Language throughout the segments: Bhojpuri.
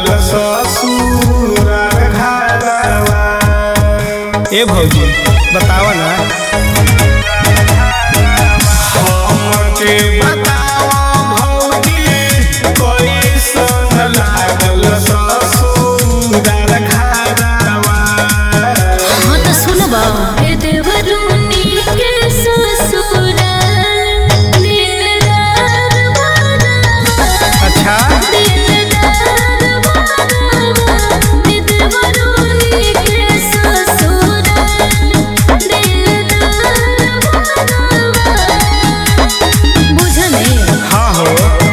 ससुराल घरवा। ए भौजी बतावा ना हमके बतावा भौजी कैसन लागल ससुराल घरवा। हाँ तो सुनबा ए देवरुनी के ससुराल दिलदार बाबा। अच्छा दिलदार बाबा ए देवरुनी के ससुराल दिलदार बाबा। बुझने हाँ हो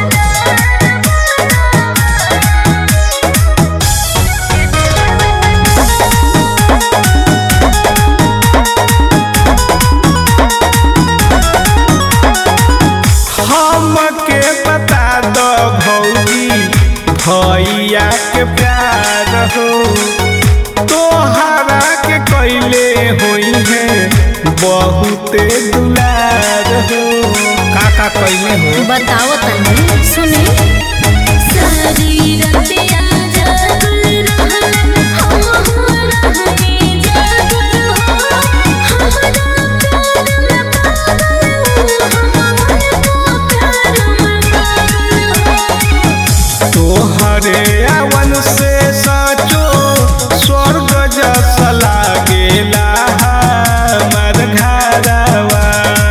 हमके बता दो भौजी भैया के प्यार हो तोहरा के कैले होई है बहुते दुलार हो। का कैले हो बताओ तनी सुने सारी रतिया जागल रहल हम रहनी जागल हो हमरा प्यार में पागल हम प्यार में पागल हो। तोहरे अवन से सचो स्वर्ग जस लागेला हमर घरवा।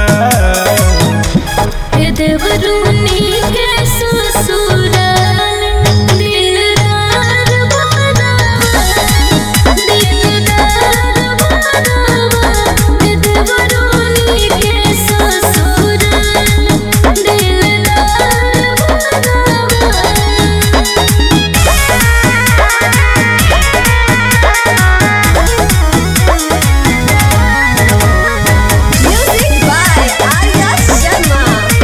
ए देवरुनी के ससुराल दिलदार बाबा। दिलदार बाबा ए देवरुनी के ससुराल दिलदार बाबा। Music by Arya Sharma.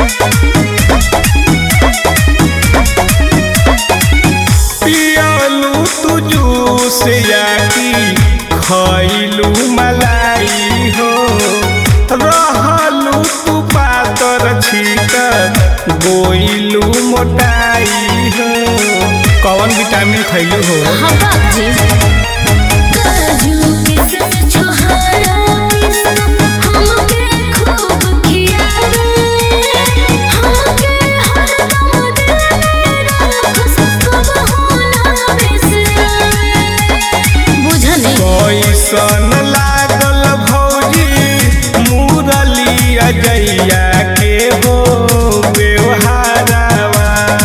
पियलू तू जूस याकी खैलू मलाई हो रहलू तू पातर छीतर गोइलू मोटाई हो। कौन विटामिन खैलू हो हाँ बाबूजी काजू किस्म छोहारा किस्म हमके खूब खियावे हमके हरदम दिल में रखस कब होना बिसरावे। बुझने कैसन लागल भौजी मुरली अजैया के हो व्यवहारवा।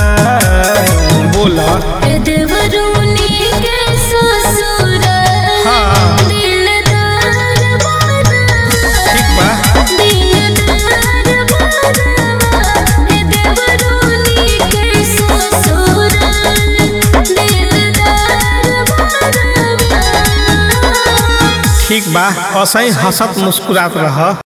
बोला ए देवरुनी के ससुराल हाँ। दिलदार बाबा। ठीक बा दिलदार बाबा ए देवरुनी के ससुराल दिलदार बाबा। ठीक बा असही हंसत मुस्कुरात रह।